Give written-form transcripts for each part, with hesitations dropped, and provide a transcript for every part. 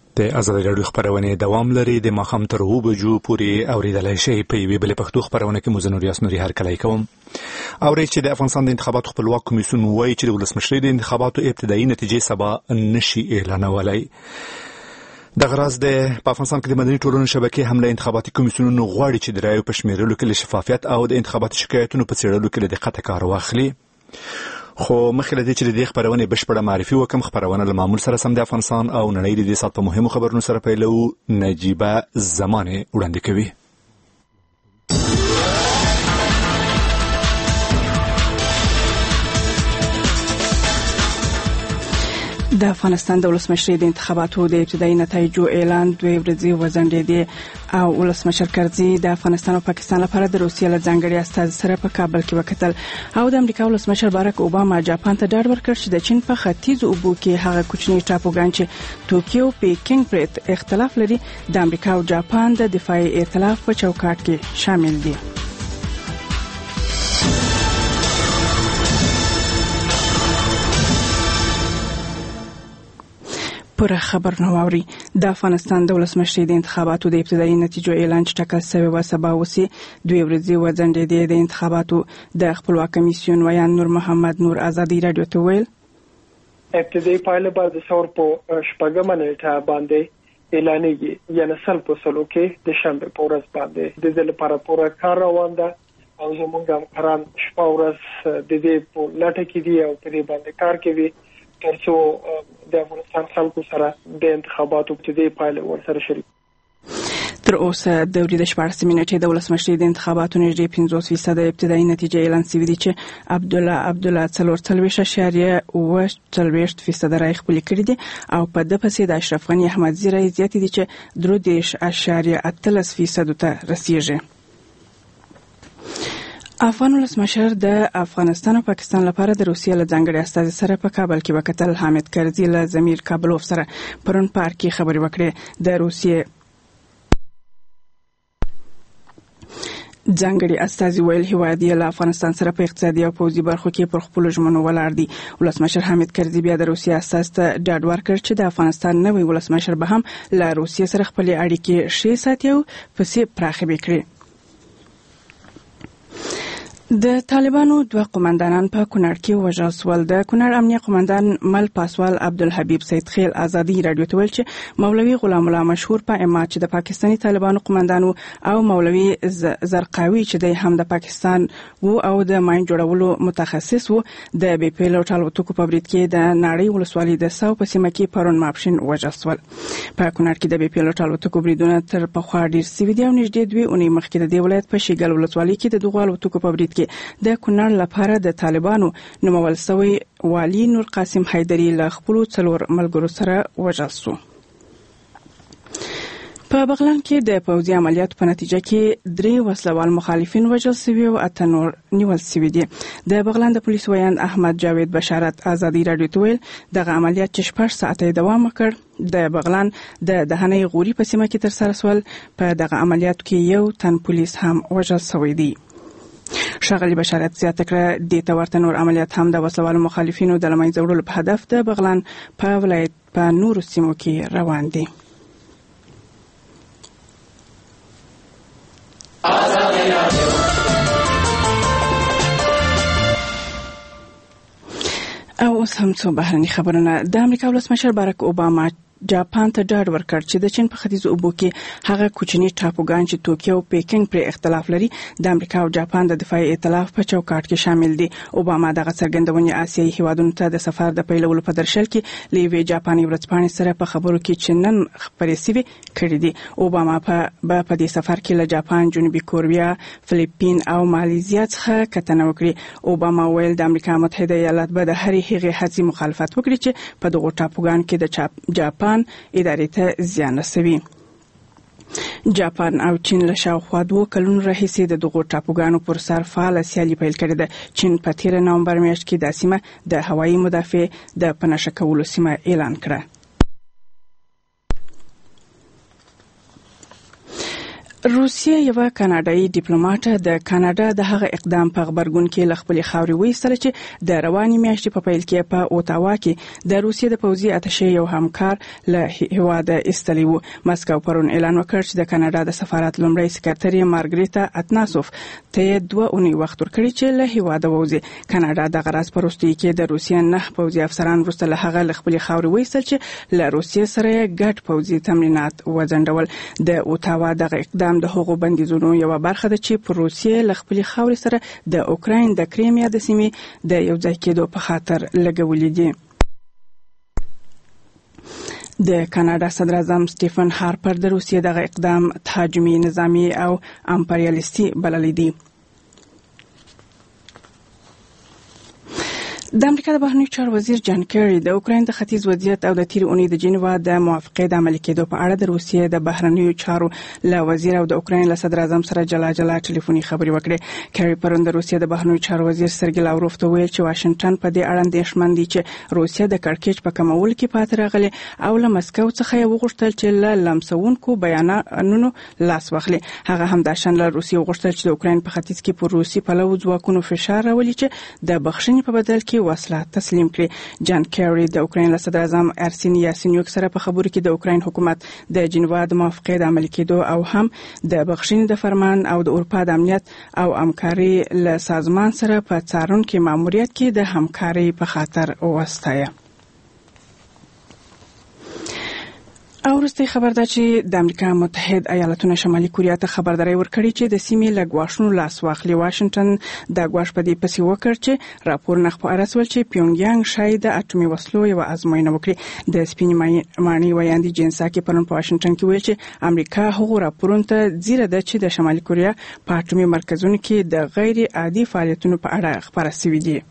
د آزادۍ راډیو خبرونه دوام لري د ماښام تر 2 بجو پورې اوریدلای شئ په یوې بلې پښتو خبرونه کې مزنور یاسنوري هرکلی کوم. اوري چې د افغانستان د انتخاباتو خپلواک کمیسیون وایي چې د ولسمشرۍ د انتخاباتو ابتدایي نتیجې سبا نشي اعلانولای. د غراز د افغانستان کې د مدني ټولنې شبکې هم له انتخاباتي کمیسیونونو غواړي چې د رایو په شمیرلو کې شفافیت او د انتخاباتي شکایتونو په څېړلو کې دقت کار واخلي. خو مخکې د دې خبرونه بشپړه معرفي وکم. خبرونه له معمول سره سم د افغانستان او نړۍ د دې سات په مهمو خبرونو سره پیلو. نجيبه زمانه وړاندې کوي. د افغانستان د ولسمشرۍ د انتخاباتو د ابتدایي نتایجو اعلان 2 ورځې وځنډېدی او ولسمشر کرزي د افغانستان او پاکستان لپاره د روسیې له ځانګړي استازي سره په کابل کې وکتل او د امریکا ولسمشر باراک اوباما جاپان ته ډاډ ورکړ چې د چین په ختیځو اوبو کې هغه کوچني ټاپوګان چې توکیو پیکینګ پر اختلاف لري د امریکا او جاپان د دفاعي ائتلاف په چوکاټ کې شامل دي. پر خبر نووري د افغانستان د ولسمشرۍ د انتخاباتو د ابتدایي نتیجو اعلان چې ټاکل شوی و سبا وسی 2 ورځې وځنډېدې. د انتخاباتو د خپلواک کمیسیون ویان نور محمد نور آزادۍ راډیو ته ویل ابتدایي پایله به د ثور په شپږمه نیټه باندې اعلانېږي، یعنی سل په سلو کې د شنبه په ورځ باندې د دې لپاره پوره کار روان ده او زموږ همکاران شپه ورځ د دې په لټه کې دي او په دې باندې کار کوي ترڅو د افغانستان خلکو سره د انتخاباتو ابتدایي پایله ورسره شریک. تر اوسه د ورځې 14 منټې د ولسمشرۍ د انتخاباتو نږدې 50% ابتدایي نتیجه اعلان شوې دي چې عبدالله 4.40% رای خپل کړی دي او په د پسې د اشرف غنی احمدزي رای زیات دي چې 3.8% ته رسیږي. افغان ولسمشر د افغانستان او پاکستان لپاره د روسیې له ځانګړي استازي سره په کابل کې وکتل. حامد کرزي له زمیر کابلوف سره پرون پارک کې خبرې وکړې. د روسیې ځانګړي استازي ویل هیواد یې له افغانستان سره په اقتصادي او پوځي برخو کې پر خپل ژمنو ولاړ دي. ولسمشر حامد کرزي بیا د روسیې استازي ته ډاډ ورکړ چې د افغانستان نوی ولسمشر به هم له روسیې سره خپل اړیکې ښې ساتي او پسې پراخې کړي. د طالبانو 2 قومندانان په کونړ کې وژل شول. د کونړ امنیه قومندان مل پاسوال عبدالحبیب سید خیل آزادۍ راډیو ته ویل چې مولوي غلام الله مشهور په اما چې د پاکستاني طالبانو قومندانو او مولوي زرقاوي چې د هم د پاکستان وو او د ماین جوړولو متخصص وو د بي پی لوټ الوتکو په برید کې د ناړۍ ولسوالۍ د ساو په سیمه کې پرون ماپښین وژل شول. په کونړ کې د بي پی لوټ الوتکو بریدونه تر پخوا ډیر سوي دي او نږدې 2 اونۍ مخکې د دې ولایت په شیګل ولسوالۍ کې د دغه الوتکو په برید د کونړ لپاره د طالبانو نومول شوی والی نور قاسم حیدری له خپل 4 ملګرو سره وژل شو. په بغلان کې د پوځي عملیاتو په نتیجه کې 3 وسلوال مخالفین وژل شوي او 8 نور نیول شوي دي. د بغلان د پولیسو ویان احمد جاوید بشارت آزادۍ راډیو ته ویل دغه عملیات چې 6 ساعته دوام وکړ د بغلان د دهنۍ غوري په سیمه کې تر سره شول. په دغه عملیاتو کې یو تن پولیس هم وژل شوی دی. ښاغلي بشارت زیاته کړه د تورته نور عملیات هم د وسلوالو مخالفینو د لمنځه وړلو په هدف د بغلان په ولایت په نورو سیمو کې روان دي. او اوس هم څو بهرني خبرونه. د امریکا ولسمشر باراک اوباما جاپان ته ډاډ ورکړ چې د چین په ختیځو اوبو کې هغه کوچني ټاپوګان چې توکیو او پیکینګ پر اختلاف لري د امریکا او جاپان د دفاعي ائتلاف په چوکاټ کې شامل دي. اوباما دغه څرګندونې آسیایي هیوادونو ته د سفر د پیلولو په درشل کې لیوی جاپاني ورځپاڼې سره په خبرو کې چې نن خبرې سوي کړې دي. اوباما په دې سفر کې له جاپان، جنوبي کوریا، فلیپین او مالیزیا څخه کتنه وکړي. اوباما ویل د امریکا متحده ایالات به د هرې هغې هڅې مخالفت وکړي چې په دغو ټاپوګان کې د جاپان ادارې ته زیان رسوي. جاپان او چین له شاوخوا 2 کلونو راهیسې د دغو ټاپوګانو پر سر فعاله سیالي پیل کړې ده. چین په 13 نومبر میاشت کې د سیمه د هوایي مدافع د پناه کولو سیمه اعلان کړه. روسیه یو کاناډایي ډیپلوماټ د کاناډا د هغه اقدام په خبرګون کې لخپل خاوري وایستل چې د رواني میاشتې په پیل کې په اوتاوا کې د روسیې د پوځي اتشې یو همکار له هیواده استلی وو. مسکو پرون اعلان وکړ چې د کاناډا د سفارت لومړی سکرټري مارګریتا اتناسوف ته 2 اونۍ وخت ورکړي چې له هیواده ووځي. کاناډا د غرض پروستي کې د روسیې 9 پوځي افسران وروسته له هغه لخپل خاوري وایستل چې له روسیې سره ګډ پوځي تمرینات وځنډول. د اوتاوا دغه اقدام د هغو بندیزونو یو برخه ده چې پر روسیې له خپل خاورې سره د اوکراین د کریمیا د سیمې د یو ځای کېدو په خاطر لګولې دي. د کاناډا صدر اعظم سټیفن هارپر د روسیې دغه اقدام تهاجمي نظامی او امپریالیستي بللی دی. د امریکا د بهرنیو چارو وزیر جان کیری د اوکراین د ختیځ وضعیت او د تیر اونۍ د جنیوا د موافقې د عملي کېدو په اړه د روسیې د بهرنیو چارو له وزیر او د اوکراین له صدر اعظم سره جلا ټلیفوني خبرې وکړې. کیری پرون د روسیې د بهرنیو چارو وزیر سرګی لاوروف ته ویل چې واشنگټن په دې اړه اندېښمن دی چې روسیې د کړکېچ په کمول کې پاتې راغلي او له مسکو څخه یې وغوښتل چې له لمسونکو بیانونو لاس واخلي. هغه هم د شان له روسیې وغوښتل چې د اوکراین په ختیځ کې پر روسي پلو ځواکونو فشار راولي چې د بخښنې په بدل کې وسله تسلیم کړي. جان کیری د اوکراین صدر اعظم ارسینی یاسینیوک سره په خبرو کې د اوکراین حکومت د جنیوا د موافقې د عملي کېدو او هم د بخښنې د فرمان او د اروپا د امنیت او همکاري له سازمان سره په څارونکو ماموریت کې د همکاري په خاطر وستایه. او وروستي خبر ده چې د امریکا متحد ایالاتونو شمالي کوریا ته خبرداري ورکړي چې د سیمې له ګواښونو لاس واخلي. واشنگټن د ګواښ په دې پسې وکړ چې راپور نه خپاره سول چې پیونګیانګ شاید د اټومي وسلو یو ازموینه وکړي. د سپینې مانی ویاندې جنساکي پرون په واشنگټن کې ویل چې امریکا هغو راپورونو ته ځیره ده چې د شمالي کوریا په اټومي مرکزونو کې د غیر عادي فعالیتونو په اړه خبره شوې دي.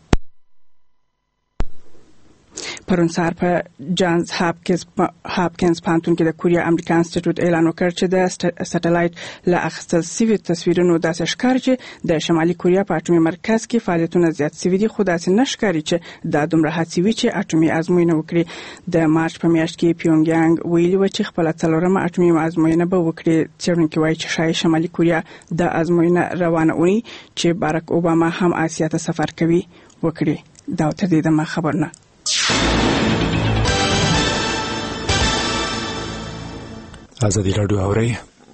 پرون سهار په جانز هاپکینز پانتون کې د کوریا امریکا انسټیټیوټ اعلان وکړ چې د سټلایټ له اخیستل شوي تصویرونو داسې ښکاري چې د شمالي کوریا په اټومي مرکز کې فعالیتونه زیات شوي دي، خو داسې نه ښکاري چې دا دومره هڅې وي چې اټومي ازموینه وکړي. د مارچ په میاشت کې پیونګیانګ ویلي و چې خپله څلورمه اټومي ازموینه به وکړي. څېړونکي وایي چې شاید شمالي کوریا د ازموینه روانه اونۍ چې بارک اوباما هم آسیا ته سفر کوي وکړي. دا تر دې دمه خبر نه. آزادی رادیو اوري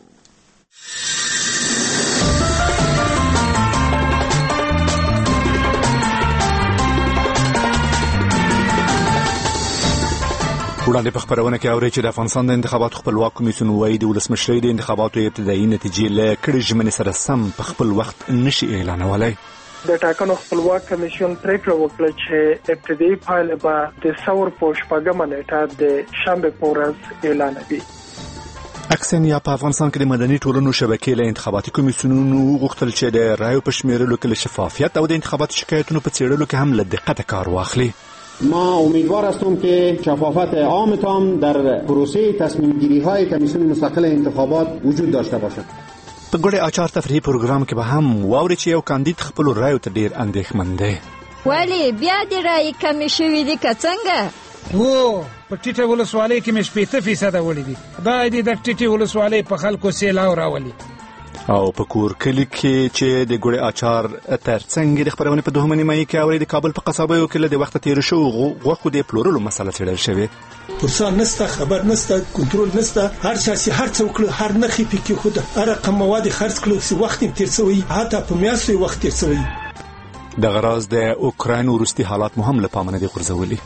وړاندې په خبرونه کې اوري چې د افغانستان د انتخاباتو خپلواک کمیسیون وايي د ولسمشرۍ د انتخاباتو ابتدایي نتیجې له کړي ژمنې سره سم په خپل وخت نشي اعلانولای. د ټاکنو خپلواک کمیسیون پریکړه وکړه چې ابتدایي پایله به د ثور په شپږمه نیټه د شنبه په ورځ اعلانوي. اکسنیا په افغانستان کې د مدني ټولنو شبکې له انتخاباتي کمیسیونونو غوښتل چې د رایو په شمیرلو کې شفافیت او د انتخاباتو شکایتونو په څېړلو کې هم له دقت کار واخلي. ما امیدوار هستم که شفافیت عام تام در پروسه تصمیم گیری های کمیسیون مستقل انتخابات وجود داشته باشد. په ګډه اچار تفریحي پروګرام کې به هم واوري چې یو کاندید خپل رایو ته ډیر اندېښمن دی. ولی بیا د رای کمی شوی دی که څنګه؟ په ټیټه ولسوالۍ کې مې 80% وړي دي. دا د ټیټه ولسوالۍ په خلکو سیلاو راولي. او په کور کلی کې چې د ګوړې اچار ترڅنګ د خبرونه په دوهمه نیمه کې اوري د کابل په قصابیو کې له وخت تیر شو غوښو د پلورلو مسله څېړل شوې. پرسان نسته، خبر نسته، کنټرول نسته. هر شاسي هر څوک هر نخي پکې خود هر رقم مواد خرڅ کړو چې وخت تیر شوی، حتی په میاشتې وخت تیر شوی. د غراز د اوکراین وروستي حالات مهم له پامه نه دي غورځولي.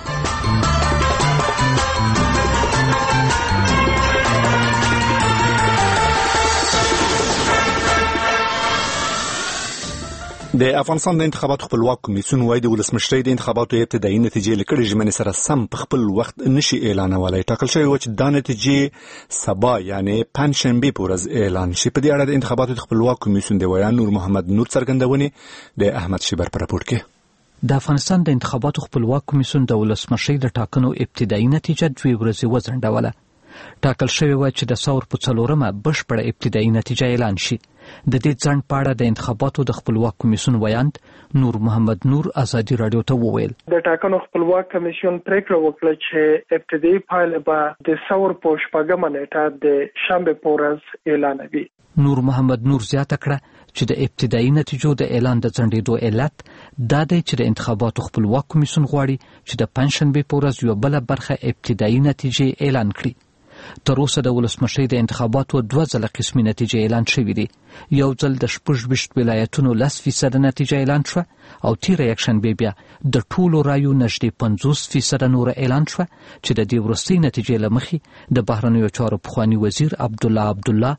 د افغانستان د انتخاباتو خپلواک کمیسیون وايي د ولسمشرۍ د انتخاباتو ابتدایي نتیجې لکړې ژمنې سره سم په خپل وخت نشي اعلانولای. ټاکل شوی و چې دا نتیجې سبا یعنی پنځشنبه په ورځ اعلان شي. په دې اړه د انتخاباتو خپلواک کمیسیون د ویان نور محمد نور څرګندونې د احمد شیبر پر راپور کې. د افغانستان د انتخاباتو خپلواک کمیسیون د ولسمشرۍ د ټاکنو ابتدایي نتیجه 2 ورځې وځنډوله. ټاکل شوی و چې د ثور په 4مه بشپړه ابتدایي نتیجه اعلان شي. د دې ځنډ په اړه د انتخاباتو د خپلواک کمیسیون ویاند نور محمد نور ازادي رادیو ته وویل. د ټاکنو خپلواک کمیسیون پریکړه وکړه چې ابتدایي پایله به د ثور په شپږمه نیټه د شنبه په ورځ اعلانوي. نور محمد نور زیاته کړه چې د ابتدایي نتیجو د اعلان د ځنډېدو علت دا دی چې د انتخاباتو خپلواک کمیسیون غواړي چې د پنځشنبې په ورځ یوه بله برخه ابتدایي نتیجې اعلان کړي. تر اوسه د ولسمشرۍ د انتخاباتو 2 ځله قسمي نتیجې اعلان شوې دي. یو ځل د 26 ولایتونو 10% نتیجه اعلان شوه او تیره یکشنبې بیا د ټولو رایو نږدې 50% نور اعلان شوه چې د دې وروستۍ نتیجې له مخې د بهرنیو چارو پخواني وزیر عبدالله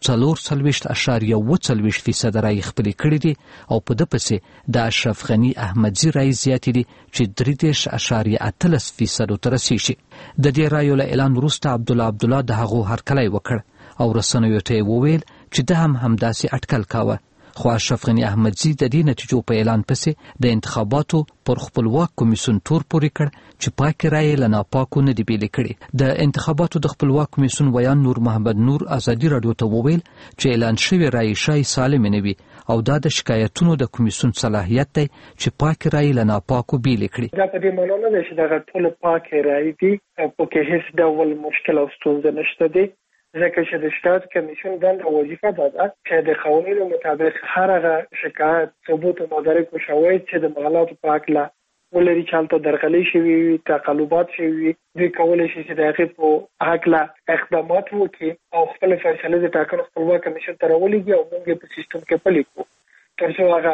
44.40% رای خپلې کړې دي او په ده پسې د اشرف غني احمدزي رای زیاتې دي چې 33.18% ته رسیږي. د دې رایو له اعلان وروسته عبدالله د هغو هرکلی وکړ او رسنیو ته یې وویل چې ده هم همداسې اټکل کاوه. خو اشرف غني احمدزي د دې نتیجو په اعلان پسې د انتخاباتو پر خپلواک کمیسیون تور پورې کړ چې پاکې رایې له ناپاکو نه دي بیلې کړي. د انتخاباتو د خپلواک کمیسیون ویان نور محمد نور ازادي رادیو ته وویل چې اعلان شوې رایې شای سالمې نه وي او دا د شکایتونو د کمیسیون صلاحیت دی چې پاکې رایې له ناپاکو بیلې کړي. دا په دې معنی نه ده چې دغه ټولې پاکې رایې دي او پکې هیڅ ډول مشکل او ستونزه نشته دی، ځکه چې د شتات کمیسیون دنده وظیفه ده چې د قوانینو مطابق هر هغه شکایت ثبوت او مدارک او شواهد چې د مغالطو په اړه ولري چې هلته درغلي شوي وي، تقلبات شوي وي، دوی کولی شي چې د هغې په هکله اقدامات وکړي او خپل فیصلې د ټاکنو خپلواک کمیسیون ته راولېږي او موږ یې په سیستم کې پلي کړو تر څو هغه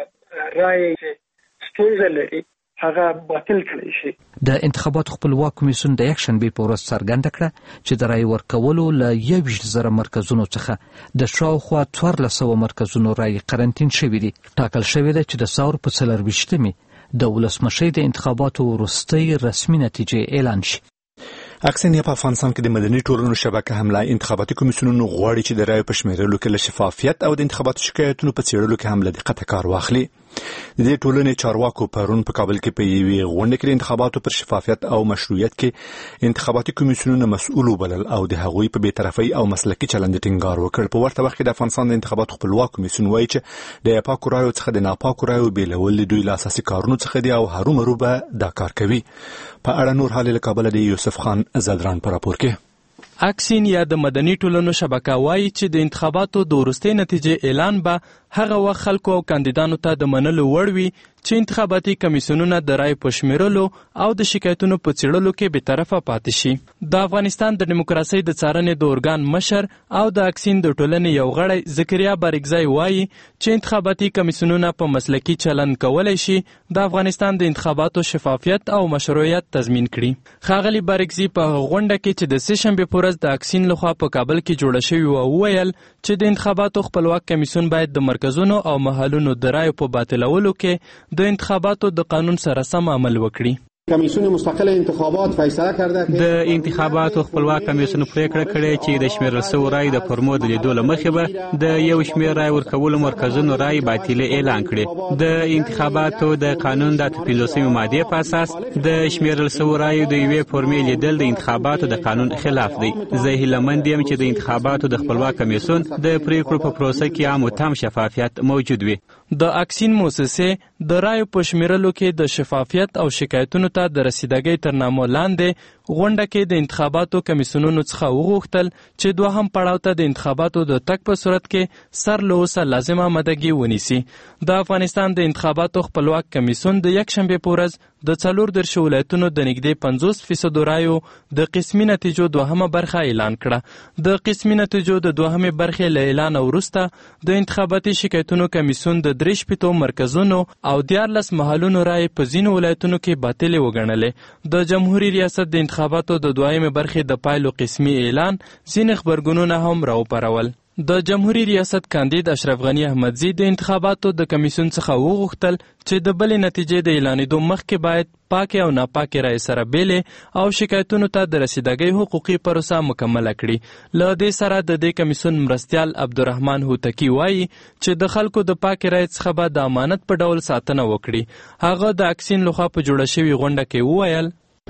رایې چې ستونزه لري هغه باطل کړی شي. د انتخاباتو خپلواک کمیسیون د یکشنبې په ورځ څرګنده کړه چې د رای ورکولو له 21,000 مرکزونو څخه د شاوخوا 1400 مرکزونو رای قرنطین شوي دي. ټاکل شوې ده چې د ثور په 24مې د ولسمشرۍ د انتخاباتو وروستۍ رسمي نتیجې اعلان شي. اکثریت په افغانستان کې د مدني ټولنو شبکه هم لا انتخاباتي کمیسیونونو غواړي چې د رایو په شمیرلو کې له شفافیت او د انتخاباتي شکایتونو په څېړلو کې هم له دقت کار واخلي. د دې ټولنې چارواکو پرون په کابل کې په یوې غونډه کې د انتخاباتو پر شفافیت او مشروعیت کې انتخاباتي کمیسیونونه مسؤل وبلل او د هغوی په بی‌طرفۍ او مسلکي چلند ټینګار وکړ. په ورته وخت کې د افغانستان د انتخاباتو خپلواک کمیسیون وایي چې د پاکو رایو څخه د ناپاکو رایو بیلول دوی له اساسي کارونو څخه دي او هرومرو به دا کار کوي. په اړه نور حال له کابل د یوسف خان زلران پر راپور کې. اکسین یا د مدني ټولنو شبکه وایي چې د انتخاباتو د وروستۍ نتیجې اعلان به هغه وخت خلکو او کاندیدانو ته د منلو وړ وي چې انتخاباتي کمیسیونونه د رای په شمیرلو او د شکایتونو په څېړلو کې بېطرفه پاتې شي. د افغانستان د دیموکراسۍ د څارنې د ارګان مشر او د اکسین د ټولنې یو غړی ذکریا بارګزی وایي چې انتخاباتي کمیسیونونه په مسلکي چلند کولی شي د افغانستان د انتخاباتو شفافیت او مشروعیت تضمین کړي. ښاغلي بارګزی په غونډه کې چې د سهشنبې په ورځ د اکسین لخوا په کابل کې جوړه شوې وه وویل چې د انتخاباتو خپلواک کمیسیون باید د مرکزونو او محلونو د رایو په باطلولو کې د انتخاباتو د قانون سره سم عمل وکړي. کمیسیون مستقل انتخابات فیصله کرده د انتخاباتو خپلواک کمیسیون پریکړه کړې چې د شمیرل شوی رای د فرمو د لیدو له مخې به د یو شمېر رای ورکولو مرکزونو رای باطل اعلان کړي. د انتخاباتو د قانون د 15 ماده په اساس د شمیرل شوی رای د یوې فرمې لیدل د انتخاباتو د قانون خلاف دی. زه هیلهمند یم چې د انتخاباتو د خپلواک کمیسیون د پریکړو په پروسه کې عام او تام شفافیت موجود وي. د اکسین مؤسسې د رایو په شمیرلو کې د شفافیت او شکایتونو ته د رسیدګۍ تر نامه لاندې غونډه کې د انتخاباتو کمیسیونونو څخه وغوښتل چې دوهم پړاو ته د انتخاباتو د تګ په صورت کې سر له اوسه لازمه آمادګي ونیسي. د افغانستان د انتخاباتو خپلواک کمیسیون د یکشنبې په ورځ د 14 ولایتونو د نږدې 50% رایو د قسمي نتیجو دوهمه برخه اعلان کړه. د قسمي نتیجو د دوهمې برخې له اعلان وروسته د انتخاباتي شکایتونو کمیسیون د 3 مرکزونو او 14 محلونو رای په ځینو ولایتونو کې باطلې وګڼلې. د جمهوریت ریاست د انتخاباتو د دویمې برخې د پایلو قسمي اعلان ځینې خبرګونونه هم راوپارول. د جمهوریت ریاست کاندید اشرف غنی احمدزي د انتخاباتو د کمیسیون څخه وغوښتل چې د بلې نتیجې د اعلانېدو مخکې باید پاکې او ناپاکې رای سره بیلې او شکایتونو ته د رسیدګۍ حقوقي پروسه مکمله کړي. له دې سره د دې کمیسیون مرستیال عبدالرحمن هوتکی وایي چې د خلکو د پاکې رای څخه به د امانت په ډول ساتنه وکړي. هغه د اکسین لخوا په جوړه شوې غونډه کې وویل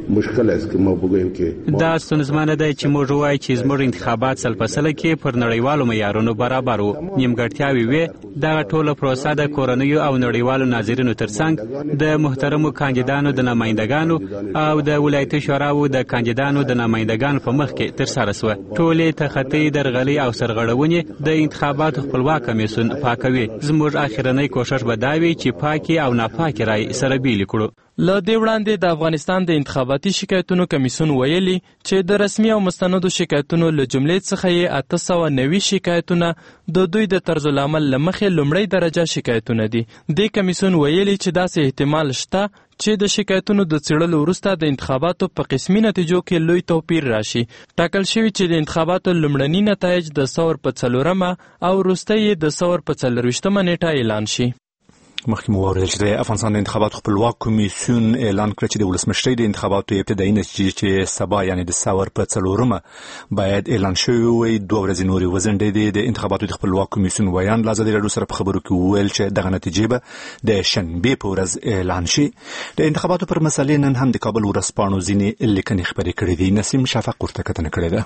مشکل است که ما بگوییم که دا ستونزمنه ده چې موږ وایو چې زموږ انتخابات سلپسله کې پر نړیوالو معیارونو برابر وو. نیمګړتیاوې وې. دغه ټوله پروسه د کورنیو او نړیوالو ناظرینو ترڅنګ د محترمو کاندیدانو د نمایندګانو او د ولایتي شوراو د کاندیدانو د نمایندګانو په مخ کې ترسره شوه. ټولې تخطي، درغلي او سرغړونې د انتخاباتو خپلواک کمیسیون پاکوي. زموږ اخرنۍ کوشش به دا وي چې پاکي او ناپاکي رای سره بیل کړو. له دې وړاندې د افغانستان د انتخاباتي شکایتونو کمیسیون ویلي چې د رسمي او مستندو شکایتونو له جملې څخه یې 890 شکایتونه د دوی د طرز العمل له مخې لومړی درجه شکایتونه دي. دې کمیسیون ویلي چې داسې احتمال شته چې د شکایتونو د څېړلو وروسته د انتخاباتو په قسمي نتیجو کې لوی توپیر راشي. ټاکل شوي چې د انتخاباتو لومړني نتایج د ثور په 4 او وروستۍ د ثور په 24 نیټه اعلان شي. مخکې مو واورېدل چې د افغانستان د انتخاباتو خپلواک کمیسیون اعلان کړ چې د ولسمشرۍ د انتخاباتو ابتدایي نتیجې چې سبا یعنې د ثور په 4 باید اعلان شوی وي. 2 ورځې نورې وځنډېدې. د انتخاباتو د خپلواک کمیسیون ویان له ازادي راډیو سره په خبرو کې وویل چې دغه نتیجې به د شنبې په ورځ اعلان شي. د انتخاباتو پر مسلې نن هم د کابل ورځپاڼو ځینې لیکنې خپرې کړې دي. نسیم شفق ورته کتنه کړې ده.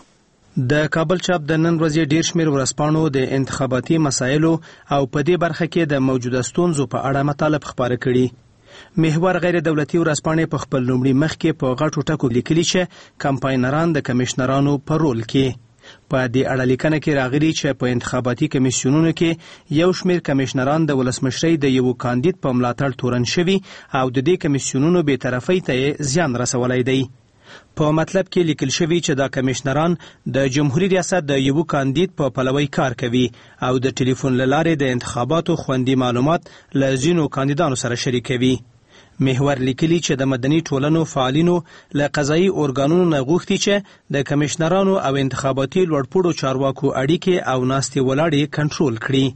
د کابل چاپ د نن ورځې ډیر شمیر ورځپاڼو د انتخاباتي مسایلو او په دې برخه کې د موجوده ستونزو په اړه مطالب خپاره کړي. محور غیر دولتي ورځپاڼې په خپل لومړي مخ کې په غټو ټکو لیکلي چې کمپاینران د کمشنرانو په رول کې. په دې اړه لیکنه کې راغلي چې په انتخاباتي کمیسیونونو کې یو شمیر کمشنران د ولسمشرۍ د یو کاندید په ملاتړ تورن شوي او د دې کمیسیونونو بې طرفۍ ته زیان رسولی دی. په مطلب کې لیکل شوی چې دا کمشنران د جمهوریت ریاست د یو کاندید په پلوي کار کوي او د ټلیفون له لارې د انتخاباتو خوندي معلومات له ځینو کاندیدانو سره شریکوي. محور لیکلي چې د مدني ټولنو فعالینو له قضایي ارګانونو نه غوښتي چې د کمشنرانو او انتخاباتي لوړپوړو چارواکو اړیکې او ناستې ولاړې کنټرول کړي.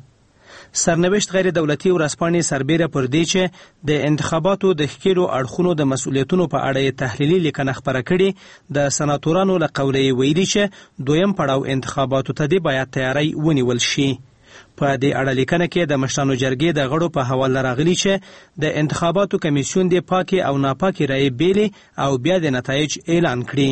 سرنوشت غیر دولتي ورځپاڼې سربیره پر دې چې د انتخاباتو د ښکېلو اړخونو د مسؤلیتونو په اړه تحلیلي لیکنه خپره کړې. د سناتورانو له قوله یې ویلي چې دویم پړاو انتخاباتو ته دې باید تیاری ونیول شي. په دې اړه لیکنه کې د مشرانو جرګې د غړو په حواله راغلي چې د انتخاباتو کمیسیون دې پاکي او ناپاکي رایې بیلې او بیا د نتایج اعلان کړي.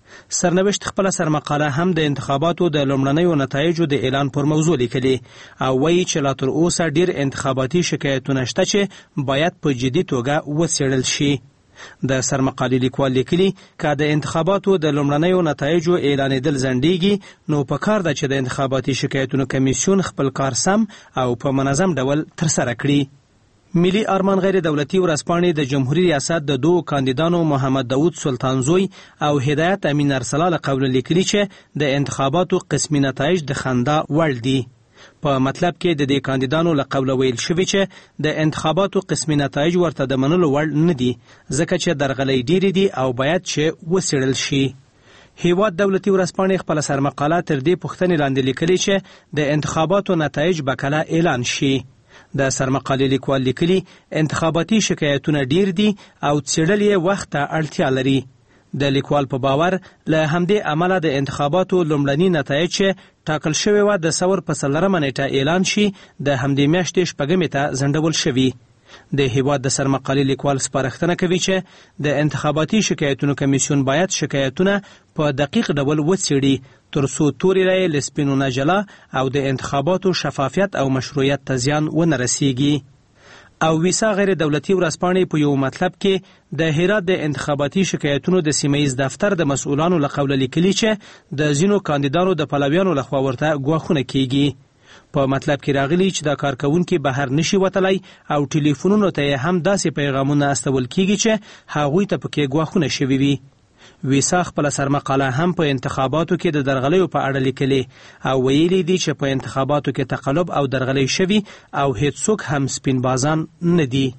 سرنوشت خپل سرمقاله هم د انتخاباتو د لومړنیو نتایجو د اعلان پر موضوع لیکلي او وایي چې لا تر اوسه ډیر انتخاباتي شکایتونه شته چې باید په جدي توګه وڅېړل شي. د سرمقالې لیکوال لیکلي که د انتخاباتو د لومړنیو نتایجو اعلانېدل ځنډیږي نو پکار ده چې د انتخاباتي شکایتونو کمیسیون خپل کار سم او په منظم ډول ترسره کړي. ملي ارمان غیر دولتي ورځپاڼې د جمهوریت ریاست د 2 کاندیدانو محمد داود سلطانزوی او هدایت امین ارسلا له قوله لیکلي چې د انتخاباتو قسمي نتایج د خندا وړ دي. په مطلب کې د دې کاندیدانو له قوله ویل شوي چې د انتخاباتو قسمي نتایج ورته د منلو وړ نه دي ځکه چې درغلۍ ډیرې دي او باید چې وڅېړل شي. هیواد دولتي ورځپاڼې خپل سرمقاله تر دې پوښتنې لاندې لیکلي چې د انتخاباتو نتایج به کله اعلان شي. د سرمقالې لیکوال لیکلي انتخاباتي شکایتونه ډیر دي او څېړل یې وخت ته اړتیا لري. د لیکوال په باور له همدې امله د انتخاباتو لومړني نتایج چې ټاکل شوی و د ثور په 4 نیټه اعلان شي د همدې میاشتې 6 ته ځنډول شوي. د هیواد د سرمقالې لیکوال سپارښتنه کوي چې د انتخاباتي شکایتونو کمیسیون باید شکایتونه په دقیق ډول وڅېړي ترڅو تورې رایې له سپینو نه جلا او د انتخاباتو شفافیت او مشروعیت ته زیان ونه رسیږي. او ویسا غیر دولتي ورځپاڼې په یو مطلب کې د هرات د انتخاباتي شکایتونو د سیمه‌ییز دفتر د مسؤلانو له قوله لیکلي چې د ځینو کاندیدانو د پلویانو لخوا ورته ګواښونه کیږي. په مطلب کې راغلي چې دا کارکونکي بهر نشي وتلی او ټلیفونونو ته هم داسې پیغامونه استول کیږي چې هغوی ته پکې ګواښونه شوي وي. ویسا خپل سرمقاله هم په انتخاباتو کې د درغلیو په اړه لیکلي او ویلي دي چې په انتخاباتو کې تقلب او درغلۍ شوي او هیڅوک هم سپین بازان نه دي.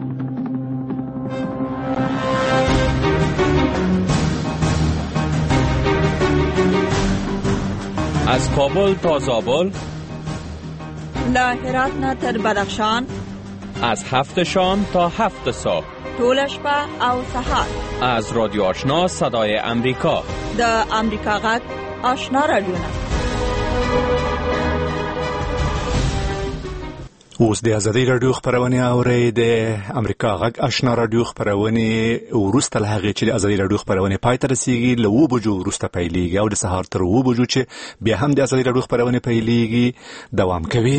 از کابل تا زابل، له هرات نه تر بدخشان، از 7 شام تا 7 صبح، ټول شپه او سهار، از رادیو آشنا صدای امریکا، د امریکا غږ آشنا رادیو نه. اوس د ازادي رادیو خبرونه اوري د امریکا غږ آشنا رادیو خبرونه ورسته له هغه چې د ازادي رادیو خبرونه پای ته رسیدي له 2 بجو ورسته پیلېږي او د سهار تر 2 بجو چې بیا هم د ازادي رادیو خبرونه پیلېږي دوام کوي.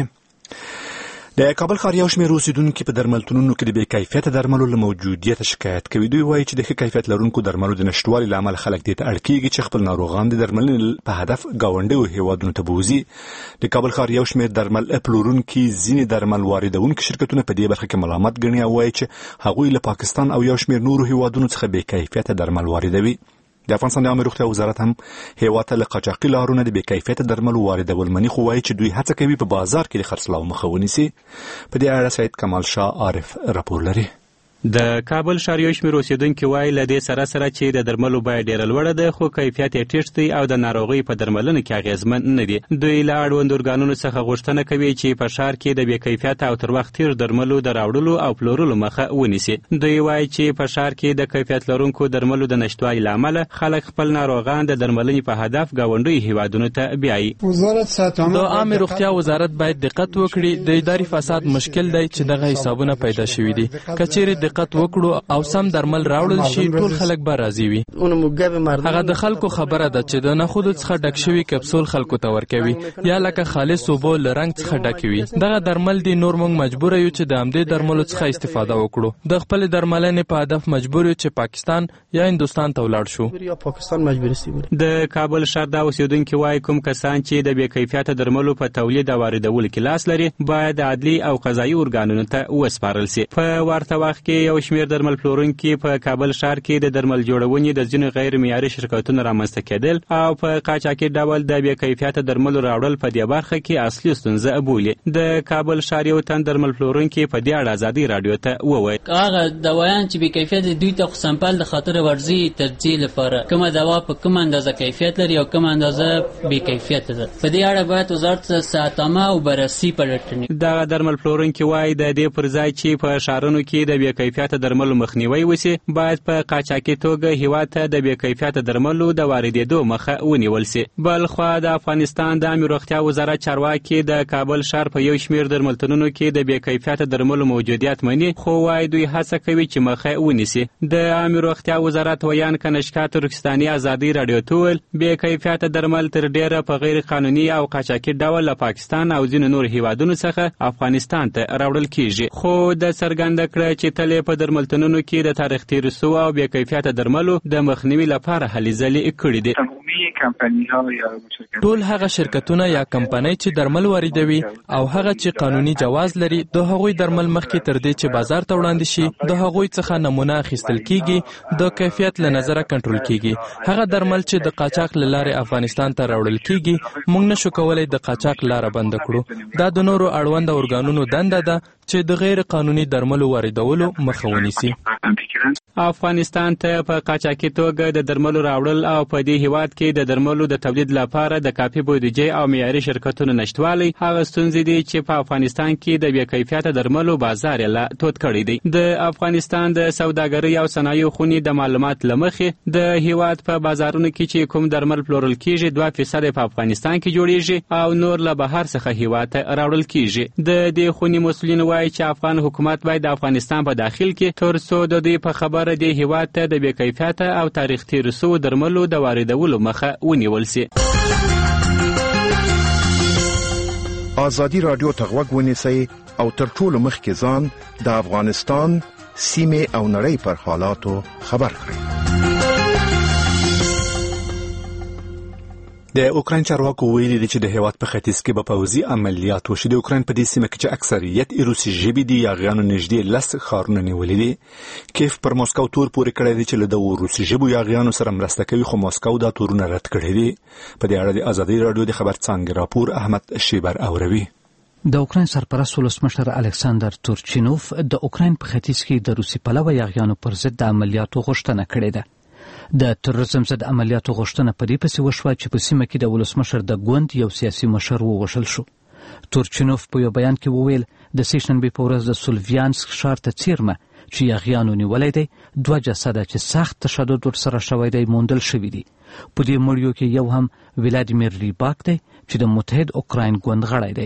د کابل ښار یو شمېر اوسیدونکي په درملتونونو کې د بې کیفیته درملو له موجودیت شکایت کوي. دوی وایي چې د ښه کیفیت لرونکو درملو د نشتوالي له امله خلک دې ته اړ کېږي چې خپل ناروغان د درملنې په هدف ګاونډیو هېوادونو ته بوځي. د کابل ښار یو شمېر درمل پلورونکي ځینې درمل واردونکي شرکتونه په دې برخه کې ملامت ګڼي او وایي چې هغوی له پاکستان او یو شمېر نورو هېوادونو څخه بې کیفیته درمل واردوي. د افغانستان د عامه روغتیا وزارت هم هېواد ته له قاچاقي لارونو د بې کیفیته درملو واردول مني، خو وایي چې دوی هڅه کوي په بازار کې د خرڅلاو مخه ونیسي. په دې اړه سید کمال شاه عارف راپور لري. د کابل ښار یو شمېر اوسیدونکي وایي له دې سره چې د درملو بیه ډېره لوړه ده خو کیفیت یې ټیټ دی او د ناروغۍ په درملنه کې اغېزمن نه دي. دوی له اړوند ارګانونو څخه غوښتنه کوي چې په ښار کې د بې کیفیته او تر وخت تېر درملو د راوړلو او پلورلو مخه ونیسي. دوی وایي چې په ښار کې د کیفیت لرونکو درملو د نشتوالي له امله خلک خپل ناروغان د درملنې په هدف ګاونډیو هېوادونو ته بیایي. د عامه روغتیا وزارت باید دقت وکړي. د اداري فساد مشکل دی چې دغه حسابونه پیدا شوي دي. کچېرې دقت وکړو او سم درمل راوړل شي ټول خلک به راضي وي. هغه د خلکو خبره ده چې د نخودو څخه ډک شوي کپسول خلکو ته ورکوي یا لکه خالص اوبه له رنګ څخه ډکې وي. دغه درمل دي نور موږ مجبور یو چې د همدې درملو څخه استفاده وکړو. د خپل درملنې په هدف مجبور یو چې پاکستان یا هندوستان ته ولاړ شو. د کابل ښار د اوسیدونکو وایي کوم کسان چې د بې کیفیته درملو په تولید او واردولو کې لاس لري باید عدلي او قضایي ارګانونو ته وسپارل شي. په ورته وخت کې یو شمېر درمل پلورونکي په کابل ښار کې د درمل جوړونې د ځینو غیر معیاري شرکتونو رامنځته کېدل او په قاچاقي ډول د بې کیفیته درملو راوړل په دې برخه کې اصلي ستونزه بولي. د کابل ښار یو تن درمل پلورونکي په دې اړه ازادي رادیو ته وویل هغه دوايان چې بې کیفیته دوی ته خو سمپل د خاطر ورزي ترجیح لپاره کومه دوا په کومه اندازه کیفیت لري او کومه اندازه بې کیفیته ده. په دې اړه باید وزارت ساتامه او بررسي پلټني. دا درمل پلورونکي وایي د دې پر ځای چې په ښارونو کې د بې کیفیته درملو مخنیوي وشي باید په قاچاقي توګه هېواد ته د بې کیفیته درملو د واردېدو مخه ونیول شي. بل خوا د افغانستان د عامه روغتیا وزارت چارواکي د کابل ښار په یو شمېر درملتونونو کې د بې کیفیته درملو موجودیت مني خو وایي دوی هڅه کوي چې مخه ونیسي. د عامه روغتیا وزارت ویان کنشکا ترکستاني ازادي رادیو ته وویل بې کیفیته درمل تر ډېره په غیر قانوني او قاچاقي ډول له پاکستان او ځینو نور هېوادونو څخه افغانستان ته راوړل کېږي. خو د څرګنده کړه چې تل په درملتونونو کې د تاریخ تیر سو او بې کیفیته درملو د مخنیوي لپاره هلې ځلې کړې دي. ټول هغه شرکتونه یا کمپنۍ چې درمل واردوي او هغه چې قانوني جواز لري د هغوی درمل مخکې تر دې چې بازار ته وړاندې شي د هغوی څخه نمونه اخیستل کیږي د کیفیت له نظره کنټرول کیږي. هغه درمل چې د قاچاق له لارې افغانستان ته راوړل کیږي موږ نشو کولای د قاچاق لاره بند کړو. دا د نورو اړوند ارګانونو دنده ده چې د غیر قانوني درملو واردولو مخه ونیسي. افغانستان ته په قاچاقي توګه د درملو راوړل او په دې هېواد کې د درملو د تولید لپاره د کافي بودیجې او معیاري شرکتونو نشتوالی هغه ستونزې دي چې په افغانستان کې د بې کیفیته درملو بازار یې لا تود کړی دی. د افغانستان د سوداګرۍ او صنایعو خونې د معلومات له مخې د هېواد په بازارونو کې چې کوم درمل پلورل کېږي 2% په افغانستان کې جوړیږي او نور له بهر څخه هېواد ته راوړل کېږي. د دې خونې مسؤلین وایي چې افغان حکومت باید د افغانستان په داخل کې تر څو د دې په خبره د هېواد ته د بې کیفیته او تاریخ تیر سوو درملو د واردولو مخه ونیول شي. ازادي رادیو ته غوږ ونیسئ او تر ټولو مخکې ځان د افغانستان سیمې او نړۍ پر حالاتو خبر کړئ. د اوکراین چارواکو ویلي دي چې د هېواد په ختیځ کې به پوځي عملیات وشي. د اوکراین په دې سیمه کې چې اکثریت روسي ژبې دي یاغیانو نږدې 10 ښارونه نیولي دي. کیف پر موسکو تور پورې کړی دی چې له دغو روسي ژبو یاغیانو سره مرسته کوي خو موسکو دا تورونه رد کړي دي. په دې اړه د ازادي رادیو د خبر څانګې راپور احمد شیبر اوروي. د اوکراین سرپرست ولسمشر الکساندر تورچینوف د اوکراین په ختیځ کې د روسي پلوه یاغیانو پر ضد د عملیاتو غوښتنه کړې ده. د تروریزم ضد عملیاتو غوښتنه په دې پسې وشوه چې په سیمه کې د ولسمشر د ګوند یو سیاسي مشر ووژل شو. تورچینوف په یو بیان کې وویل د سهشنبې په ورځ د سولویانسک ښار ته څیرمه چې یاغیانو نیولی دی 2 جسده چې سخت تشدد ورسره شوی دی موندل شوي دي. په دې مړیو کې یو هم ولادیمیر ریباک دی چې د متحد اوکراین ګوند غړی دی.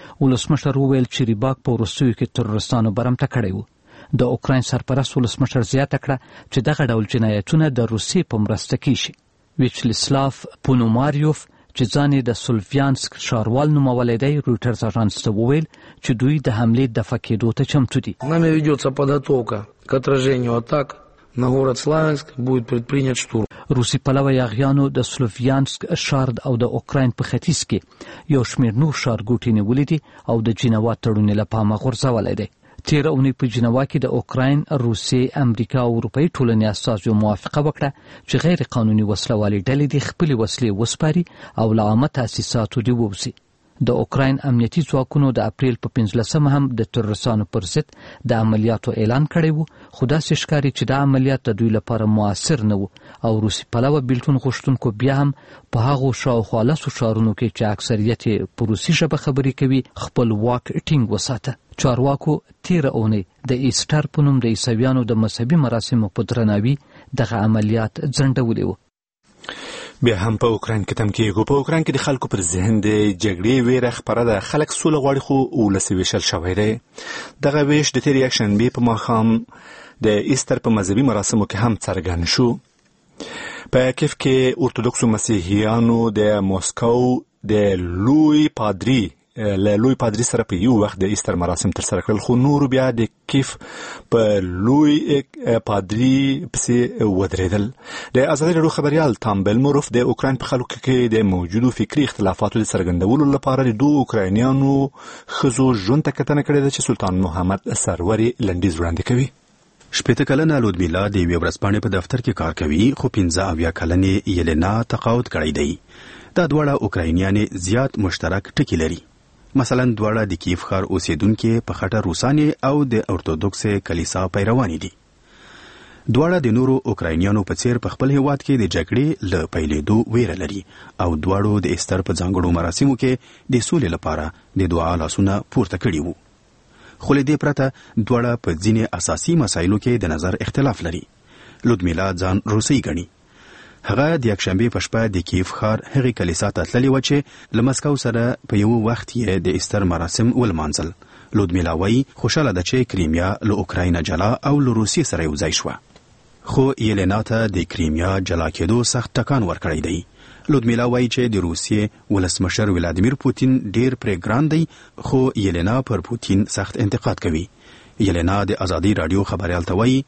ولسمشر وویل چې ریباک په وروستیو کې تروریستانو برمته کړی و. د اوکراین سرپرست ولسمشر زیاته کړه چې دغه ډول جنایتونه د روسیې په مرسته کیږي. ویچلسلاف پونوماریوف چې ځان یې د سولویانسک ښاروال نومولی دی رویټرز اژانس ته وویل چې دوی د حملې دفع کېدو ته چمتو دي. Нами ведется подготовка к отражению атак на город Славянск, будет предпринят штурм. روسي پلوی اغیانو د سلوفیانسک ښار او د اوکراین په ختیځ کې یو شمېر نور ښارګوټي نیولي دي او د جنوا تړون له پامه غورځولی دی. تېره اونۍ په جنوا کې د اوکراین، روسیې، امریکا او اروپایي ټولنې استازو موافقه وکړه چې غیر قانوني وسلوالې ډلې دې خپلې وسلې وسپاري او له عامه تاسیساتو دې ووځي. د اوکراین امنیتي ځواکونو د اپریل په 15 هم د تروریستانو پر ضد د عملیاتو اعلان کړی و، خو داسې ښکاري چې دا عملیات د دوی لپاره موثر نه و او روسي پلوه بیلتون غوښتونکو بیا هم په هغو شاوخوا 10 ښارونو کې چې اکثریت یې په روسي ژبه خبرې کوي خپل واک ټینګ وساته. چارواکو تېره اونۍ د ایسټر په نوم د عیسویانو د مذهبي مراسمو په درناوي دغه عملیات ځنډولي و. بیا هم په اوکراین کې تم کېږو. په اوکراین کې د خلکو پر ذهن د جګړې ویره خپره ده. خلک سوله غواړي خو ولس ویشل شوی دی. دغه ویش د تېرې یکشنبې په ماښام د ایسټر په مذهبي مراسمو کې هم څرګند شو. په کیف کې ارتودکسو مسیحیانو د موسکو د لوی پادری سره په یو وخت د ایسټر مراسم ترسره کړل، خو نور بیا د کیف په لوی پادری پسې ودرېدل. د ازادي راډیو خبریال تام بلموروف د اوکراین په خلکو کې د موجودو فکری اختلافاتو د څرګندولو لپاره د دوه اوکراینیانو ښځو ژوند ته کتنه کړې ده چې سلطان محمد سروري لنډیز وړاندې کوي. 80 کلنه لودمیلا د یوې ورځپاڼې په دفتر کې کار کوي، خو 15 کلنې یلینا تقاعد کړی دی. دا دواړه اوکراینیانې زیات مشترک ټکي لري. مثلا دواړه د کیف ښار اوسیدونکي په خټه روسانې او د ارتودکس کلیسا پیروان دي. دواړه د نورو اوکراینیانو په څیر په خپل هیواد کې د جګړې له پیلېدو ویره لري او دواړو د ایسټر په ځانګړو مراسمو کې د سولې لپاره د دعا لاسونه پورته کړي وو. خو له دې پرته دواړه په ځینې اساسي مسایلو کې د نظر اختلاف لري. لودمیلا ځان روسي ګڼي. هغه د یکشنبې په شپه د کیف ښار هغې کلیسا ته تللې وه چې له مسکو سره په یو وخت یې د ایسټر مراسم ولمانځل. لودمیلا وایي خوشحاله ده چې کریمیا له اوکراین جلا او له روسیې سره یو ځای شوه. خو یلینا ته د کریمیا جلا کېدو سخت ټکان ورکړی دی. لودمیلا وایي چې د روسیې ولسمشر ولادیمیر پوتین ډیر پرې ګران دی، خو یلینا پر پوتین سخت انتقاد کوي. یلینا د ازادي راډیو خبریال ته وایي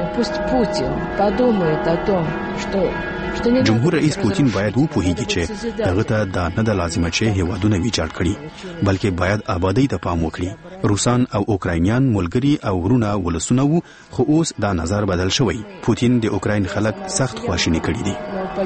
جمهور رئیس پوتین باید وپوهیږي چې هغه ته دا نه ده لازمه چې هیوادونه ویجاړ کړي، بلکې باید آبادۍ ته پام وکړي. روسان او اوکراینیان ملګري او ورونه ولسونه وو، خو اوس دا نظر بدل شوی. پوتین د اوکراین خلک سخت خواشیني کړي دي.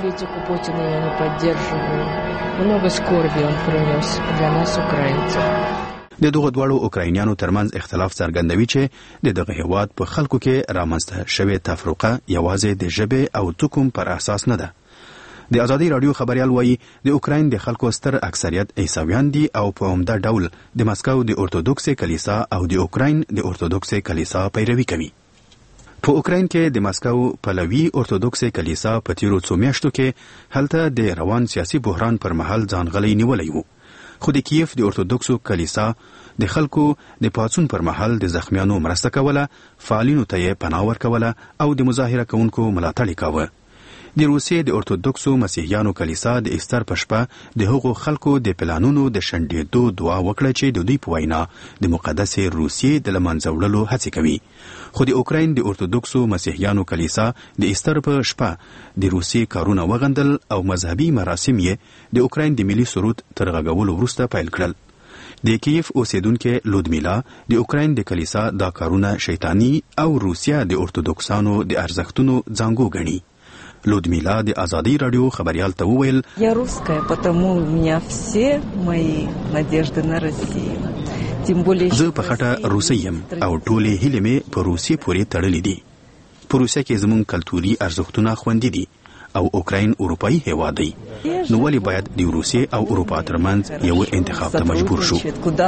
د دغه دواړو اوکراینیانو ترمنځ اختلاف څرګندوي چې د دغه هیواد په خلکو کې رامنځته شوې تفرقه یوازې د ژبې او توکم پر اساس نه ده. د ازادي راډیو خبریال وایي د اوکراین د خلکو ستر اکثریت عیسویان دي او په عمده ډول د مسکو د ارتودکس کلیسا او د اوکراین د ارتودکس کلیسا پیروي کوي. په اوکراین کې د مسکو پلوي ارتودکس کلیسا په تیرو څو میاشتو کې هلته د روان سیاسي بحران پر مهال ځان غلی نیولی وو. خو د کیف د ارتودکسو کلیسا د خلکو د پاڅون پر مهال د زخمیانو مرسته کوله، فعالینو ته یې پناه ورکوله او د مظاهره کوونکو ملاتړ یې کاوه. د روسیې د ارتودکسو مسیحیانو کلیسا د ایسټر په شپه د هغو خلکو د پلانونو د شنډېدو دعا وکړه چې د دوی په وینا د مقدسې روسیې د له منځه وړلو هڅې کوي. خو د اوکراین د ارتودکسو مسیحیانو کلیسا د ایسټر په شپه د روسیې کارونه وغندل او مذهبي مراسم یې د اوکراین د ملي سرود تر غږولو وروسته پیل کړل. د کیف اوسیدونکي لودمیلا د اوکراین د کلیسا دا کارونه شیطانی او روسیا د ارتودکسانو د ارزښتونو ځانګو ګڼي. لودمیلا د ازادي راډیو خبریال ته وویل Я русская, потому у меня все мои надежды на Россию. زه په خټه روسي یم او ټولې هیلې مې په روسیې پورې تړلې دي. په روسیه کې زموږ کلتوري ارزښتونه خوندي دي او اوکراین اروپایي هیواد دی، نو ولې باید د روسیې او اروپا ترمنځ یو انتخاب ته مجبور شو؟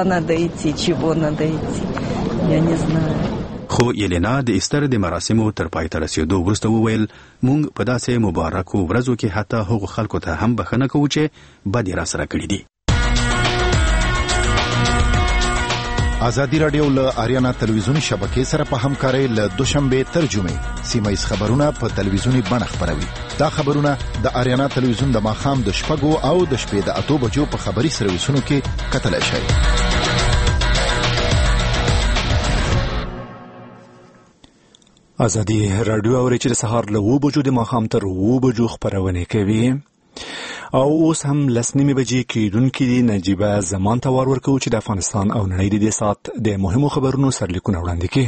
خو یلینا د ایسټر د مراسمو تر پای ته رسېدو وروسته وویل موږ په داسې مبارکو ورځو کې حتی هغو خلکو ته هم بخښنه کوو چې بد یې راسره کړي دي. ازادي رادیو له اریانا تلویزیونی شبکې سره په همکارۍ له دوشنبه ترجمه سیمایي خبرونه په تلویزیونی بڼه خبروي. دا خبرونه د اریانا تلویزیون د ماخام د شپږو او د شپې د 8 بجو په خبري سرویسونو کې کتلای شئ. ازادي رادیو اوري چې سهار له 9 بجو د ماخام تر 9 بجو خبرونه کوي. او اوس هم لسنیمه بجې کېدونکې دي. نجیبه زمان ته وار ورکوو چې د افغانستان او نړۍ د دې ساعت د مهمو خبرونو سرلیکونه وړاندې کړي.